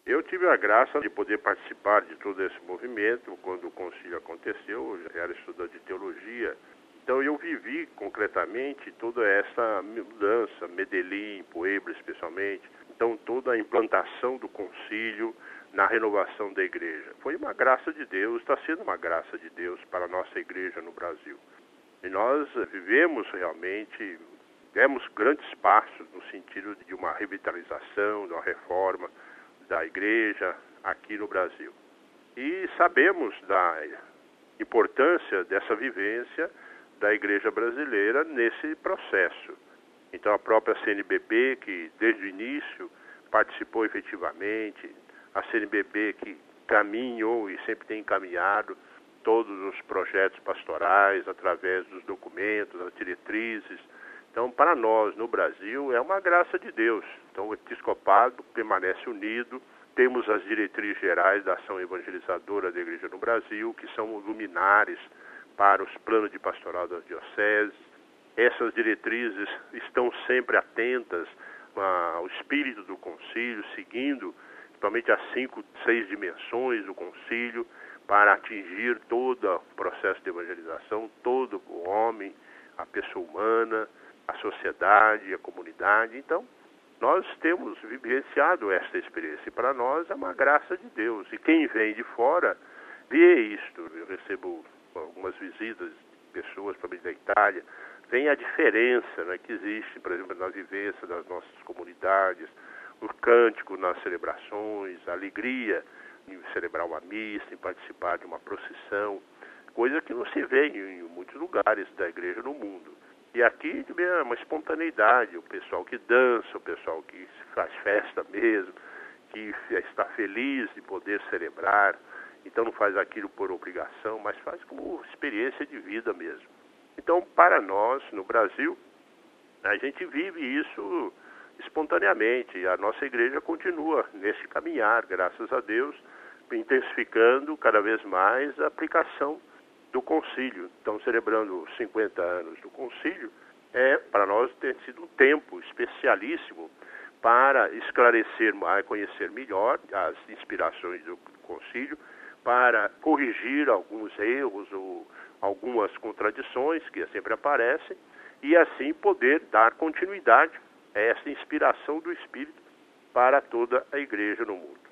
Eu tive a graça de poder participar de todo esse movimento quando o concílio aconteceu. Eu já era estudante de teologia, então eu vivi concretamente toda essa mudança, Medellín, Puebla especialmente. Então toda a implantação do concílio na renovação da igreja. Foi uma graça de Deus, está sendo uma graça de Deus para a nossa igreja no Brasil. E nós vivemos realmente, demos grandes passos no sentido de uma revitalização, de uma reforma da igreja aqui no Brasil. E sabemos da importância dessa vivência da igreja brasileira nesse processo. Então a própria CNBB, que desde o início participou efetivamente, a CNBB que caminhou e sempre tem encaminhado todos os projetos pastorais através dos documentos, das diretrizes. Então, para nós, no Brasil, é uma graça de Deus. Então, o episcopado permanece unido. Temos as diretrizes gerais da ação evangelizadora da Igreja no Brasil, que são luminares para os planos de pastoral das dioceses. Essas diretrizes estão sempre atentas ao espírito do concílio, seguindo principalmente as 5, 6 dimensões do concílio, para atingir todo o processo de evangelização, todo o homem, a pessoa humana, a sociedade, a comunidade. Então, nós temos vivenciado esta experiência e para nós é uma graça de Deus. E quem vem de fora vê isto. Eu recebo algumas visitas de pessoas, principalmente da Itália, vem a diferença, né, que existe, por exemplo, na vivência das nossas comunidades, o cântico nas celebrações, a alegria em celebrar uma missa, em participar de uma procissão, coisa que não se vê em muitos lugares da igreja no mundo. E aqui é uma espontaneidade, o pessoal que dança, o pessoal que faz festa mesmo, que está feliz de poder celebrar, então não faz aquilo por obrigação, mas faz como experiência de vida mesmo. Então, para nós, no Brasil, a gente vive isso espontaneamente, e a nossa igreja continua nesse caminhar, graças a Deus, intensificando cada vez mais a aplicação do concílio. Então, celebrando os 50 anos do concílio, para nós tem sido um tempo especialíssimo para esclarecer mais, conhecer melhor as inspirações do concílio, para corrigir alguns erros ou algumas contradições que sempre aparecem, e assim poder dar continuidade a essa inspiração do Espírito para toda a igreja no mundo.